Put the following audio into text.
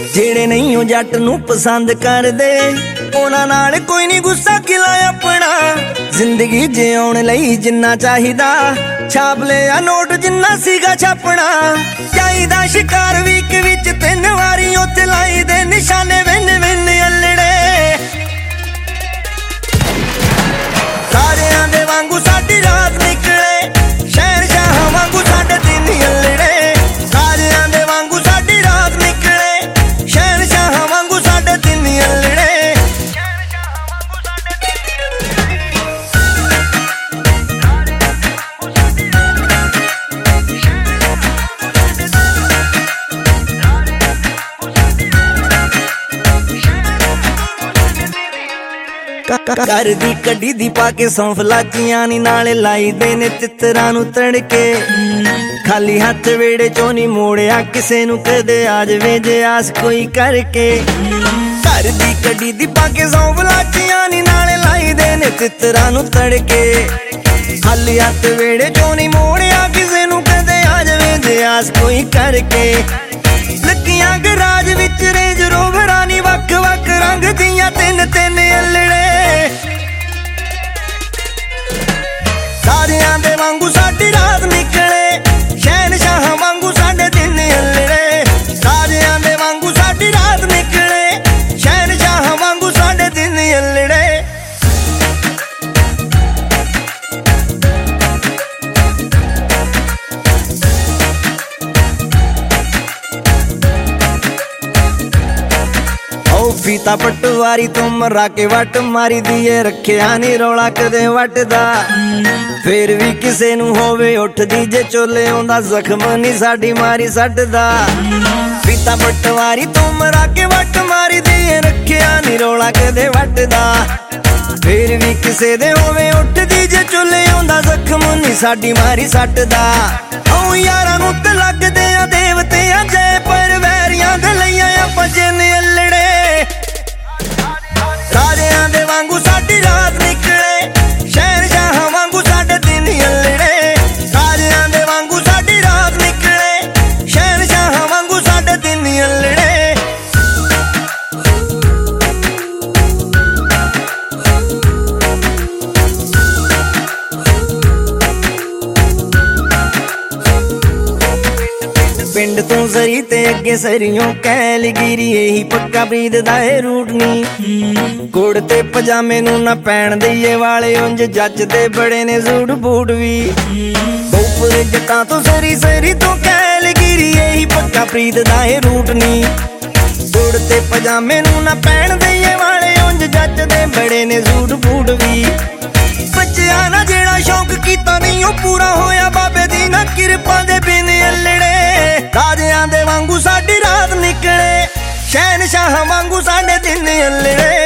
ਜਿਹੜੇ ਨਹੀਂ ਉਹ ਜੱਟ ਨੂੰ ਪਸੰਦ ਕਰਦੇ ਉਹਨਾਂ ਨਾਲ ਕੋਈ ਨਹੀਂ ਗੁੱਸਾ ਕਿਲਾ ਆਪਣਾ। ਜ਼ਿੰਦਗੀ ਜਿਉਣ ਲਈ ਜਿੰਨਾ ਚਾਹੀਦਾ ਛਾਪ ਲਿਆ ਨੋਟ ਜਿੰਨਾ ਸੀਗਾ ਛਾਪਣਾ। ਚਾਹੀਦਾ ਸ਼ਿਕਾਰ ਵੀਕ ਵਿੱਚ 3 ਵਾਰੀ ਉੱਥੇ ਲਾਈ ਦੇ ਨਿਸ਼ਾਨੇ ਵਿੰਨ ਵਿੰਨ ਅਲੜੇ। ਤਾਰਿਆਂ ਦੇ ਵਾਂਗੂ ਸਾਡੀ ਰਾਤ ਨਿਕਲੇ ਸ਼ਹਿਨਸ਼ਾਹਾਂ ਵਾਂਗੂ ਸਾਡੇ ਦਿਨ ਅਲੜੇ। ਤਾਰਿਆਂ ਦੇ ਵਾਂਗੂ ਸਾਡੀ ਰਾਤ ਨਿਕਲੇ ਸ਼ਹਿਨਸ਼ਾਹਾਂ ਵਾਂਗੂ ਸਾਡੇ ਦਿਨ ਅਲੜੇ। ਘਰ ਦੀ ਕੱਢੀ ਦੀ ਪਾ ਕੇ ਸੌਂਫ ਲਾਚੀਆਂ ਨੀ ਨਾਲੇ ਲਾਈ ਦੇ ਨੇ ਤਿੱਤਰਾਂ ਨੂੰ ਤੜਕੇ। ਖਾਲੀ ਹੱਥ ਵੇੜੇ ਚੋਂ ਨੀ ਮੋੜਿਆ ਕਿਸੇ ਨੂੰ ਕਦੇ ਆ ਜਾਵੇ ਜੇ ਆਸ ਕੋਈ ਕਰਕੇ। ਘਰ ਦੀ ਕੱਢੀ ਦੀ ਪਾ ਕੇ ਸੌਂਫ ਲਾਚੀਆਂ ਨੀ ਨਾਲੇ ਲਾਈ ਦੇ ਨੇ ਤਿੱਤਰਾਂ ਨੂੰ ਤੜਕੇ। ਖਾਲੀ ਹੱਥ ਵੇੜੇ ਚੋਂ ਨੀ ਮੋੜਿਆ ਕਿਸੇ ਨੂੰ ਕਦੇ ਆ ਜਾਵੇ ਜੇ ਆਸ ਕੋਈ ਕਰਕੇ। ਲੱਗੀਆਂ ਗਰਾਜ ਵਿੱਚ ਰੇਂਜ ਰੋਵਰਾਂ ਨੀ ਵੱਖ ਵੱਖ ਰੰਗ ਦੀਆਂ 3-3 ਅਲੜੇ। ਤਾਰਿਆਂ ਦੇ ਵਾਂਗੂ ਸਾਡੀ ਰਾਤ ਨਿਕਲੇ ਸ਼ਹਿਨਸ਼ਾਹਾਂ ਵਾਂਗੂ ਸਾਡੇ ਦਿਨ ਅਲੜੇ। ਤਾਰਿਆਂ ਦੇ ਵਾਂਗੂ ਸਾਡੀ ਰਾਤ ਨਿਕਲੇ ਸ਼ਹਿਨਸ਼ਾਹਾਂ ਵਾਂਗੂ ਸਾਡੇ ਦਿਨ ਅਲੜੇ। ਫੀਤਾ ਪਟਵਾਰੀ ਤੋਂ ਮਰਾ ਕੇ ਵੱਟ ਮਾਰੀ ਦੀਏ ਰੱਖਿਆ ਨੀ ਰੌਲਾ ਕਦੇ ਵੱਟਦਾ। ਫੇਰ ਵੀ ਕਿਸੇ ਨੂੰ ਹੋਵੇ ਉੱਠਦੀ ਜੇ ਚੋਲੇ ਆਉਂਦਾ ਜ਼ਖਮ ਨੀ ਸਾਡੀ ਮਾਰੀ ਸੱਟਦਾ। ਫੀਤਾ ਪਟਵਾਰੀ ਤੋਂ ਮਰਾ ਕੇ ਵੱਟ ਮਾਰੀ ਦੀਏ ਰੱਖਿਆ ਨੀ ਰੌਲਾ ਕਦੇ ਵੱਟਦਾ। ਫੇਰ ਵੀ ਕਿਸੇ ਦੇ ਹੋਵੇ ਉੱਠਦੀ ਜੇ ਚੋਲੇ ਆਉਂਦਾ ਜ਼ਖਮ ਨੀ ਸਾਡੀ ਮਾਰੀ ਸੱਟਦਾ। ਓ ਯਾਰਾਂ ਨੂੰ ਤੇ ਲੱਗਦੇ ਆ ਦੇਵਤਿਆਂ ਜੈ ਪਰ ਵੈਰੀਆਂ ਦੇ ਲਈ ਆਪਾਂ ਜਿੰਨ ਅਲੜੇ। ਤਾਰਿਆਂ ਦੇ ਵਾਂਗੂ ਸਾਡੀ ਰਾਤ ਨਿਕਲੇ ਸ਼ਹਿਨਸ਼ਾਹਾਂ ਵਾਂਗੂ ਸਾਡੇ ਦਿਨ ਅਲੜੇ। ਤਾਰਿਆਂ ਦੇ ਵਾਂਗੂ ਸਾਡੀ ਰਾਤ ਨਿਕਲੇ ਸ਼ਹਿਨਸ਼ਾਹਾਂ ਵਾਂਗੂ ਸਾਡੇ ਦਿਨ ਅਲੜੇ। ਪਿੰਡ ਤੋਂ ਜ਼ਰੀ ਤੇ ਅੱਗੇ ਸਰੀਓਂ ਕੈਲਗਿਰੀ ਇਹੀ ਪੱਕਾ ਪ੍ਰੀਤ ਦਾ ਇਹ ਰੂਟ ਨੀ। ਕੋੜ ਤੇ ਪਜਾਮੇ ਨੂੰ ਨਾ ਪੈਣ ਦਈਏ ਵਾਲੇ ਉਂਝ ਜੱਜਦੇ ਬੜੇ ਨੇ ਸੂਟ ਬੂਟ ਵੀ। ਬਹੁਪੁਰ ਜੱਟਾਂ ਤੋਂ ਸਰੀ ਤੋਂ ਕੈਲਗਿਰੀ ਇਹੀ ਪੱਕਾ ਪ੍ਰੀਤ ਦਾ ਇਹ ਰੂਟ ਨੀ। ਕੋੜ ਤੇ ਪਜਾਮੇ ਨੂੰ ਨਾ ਪੈਣ ਦਈਏ ਵਾਲੇ ਉਂਝ ਜੱਜਦੇ ਬੜੇ ਨੇ ਸੂਟ ਬੂਟ ਵੀ। ਬੱਚਿਆ ਨਾ ਜਿਹੜਾ ਸ਼ੌਂਕ ਕੀਤਾ ਨਹੀਂ ਉਹ ਪੂਰਾ ਹੋਇਆ ਬਾਬੇ ਦੀ ਨਾ ਕਿਰਪਾ ਦੇ ਬਿਨ ਅਲੜੇ। ਤਾਰਿਆਂ ਦੇ ਵਾਂਗੂ ਸਾਡੀ ਰਾਤ ਨਿਕਲੇ ਸ਼ਹਿਨਸ਼ਾਹਾਂ ਵਾਂਗੂ ਸਾਡੇ ਦਿਨ ਅਲੜੇ।